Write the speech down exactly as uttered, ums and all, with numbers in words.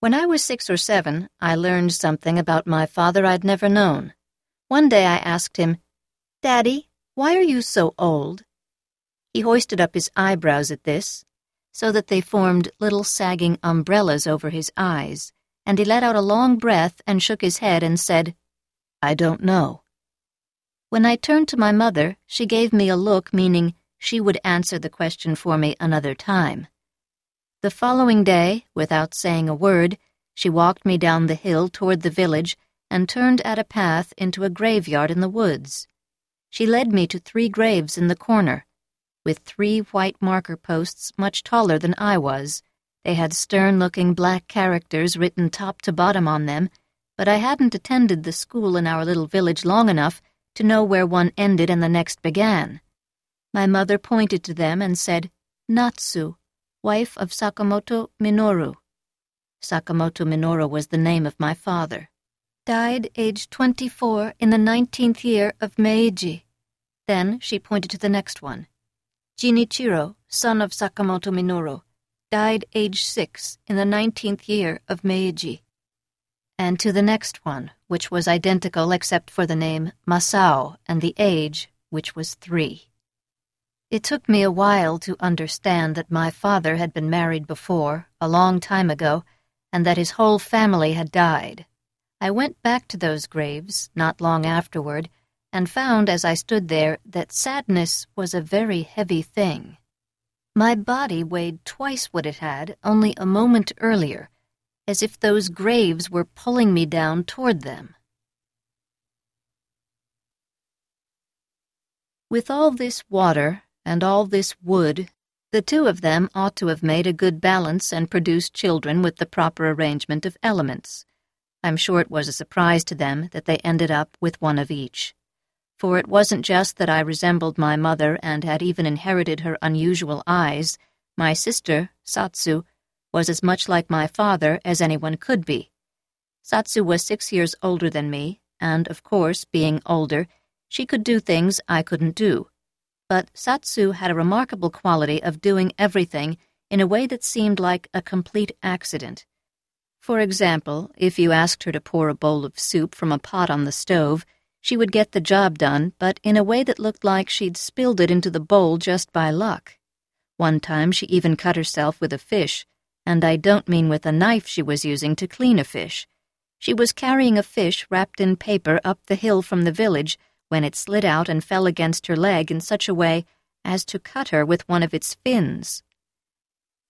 When I was six or seven, I learned something about my father I'd never known. One day I asked him, "Daddy, why are you so old?" He hoisted up his eyebrows at this, so that they formed little sagging umbrellas over his eyes, and he let out a long breath and shook his head and said, "I don't know." When I turned to my mother, she gave me a look meaning she would answer the question for me another time. The following day, without saying a word, she walked me down the hill toward the village and turned at a path into a graveyard in the woods. She led me to three graves in the corner, with three white marker posts much taller than I was. They had stern-looking black characters written top to bottom on them, but I hadn't attended the school in our little village long enough to know where one ended and the next began. My mother pointed to them and said, "Natsu, wife of Sakamoto Minoru." Sakamoto Minoru was the name of my father. Died aged twenty-four in the nineteenth year of Meiji. Then she pointed to the next one. Jinichiro, son of Sakamoto Minoru, died aged six in the nineteenth year of Meiji. And to the next one, which was identical except for the name Masao and the age, which was three. It took me a while to understand that my father had been married before, a long time ago, and that his whole family had died. I went back to those graves, not long afterward, and found as I stood there that sadness was a very heavy thing. My body weighed twice what it had only a moment earlier, as if those graves were pulling me down toward them. With all this water and all this wood, the two of them ought to have made a good balance and produced children with the proper arrangement of elements. I'm sure it was a surprise to them that they ended up with one of each. For it wasn't just that I resembled my mother and had even inherited her unusual eyes. My sister, Satsu, was as much like my father as anyone could be. Satsu was six years older than me, and, of course, being older, she could do things I couldn't do. But Satsu had a remarkable quality of doing everything in a way that seemed like a complete accident. For example, if you asked her to pour a bowl of soup from a pot on the stove, she would get the job done, but in a way that looked like she'd spilled it into the bowl just by luck. One time she even cut herself with a fish, and I don't mean with a knife she was using to clean a fish. She was carrying a fish wrapped in paper up the hill from the village when it slid out and fell against her leg in such a way as to cut her with one of its fins.